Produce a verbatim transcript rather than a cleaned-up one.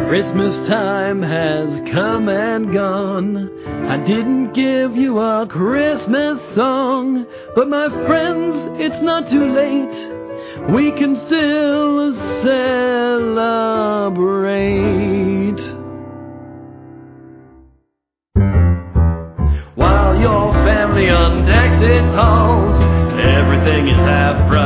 Christmas time has come and gone. I didn't give you a Christmas song, but my friends, it's not too late. We can still celebrate. While your family undecks its halls, everything is half bright.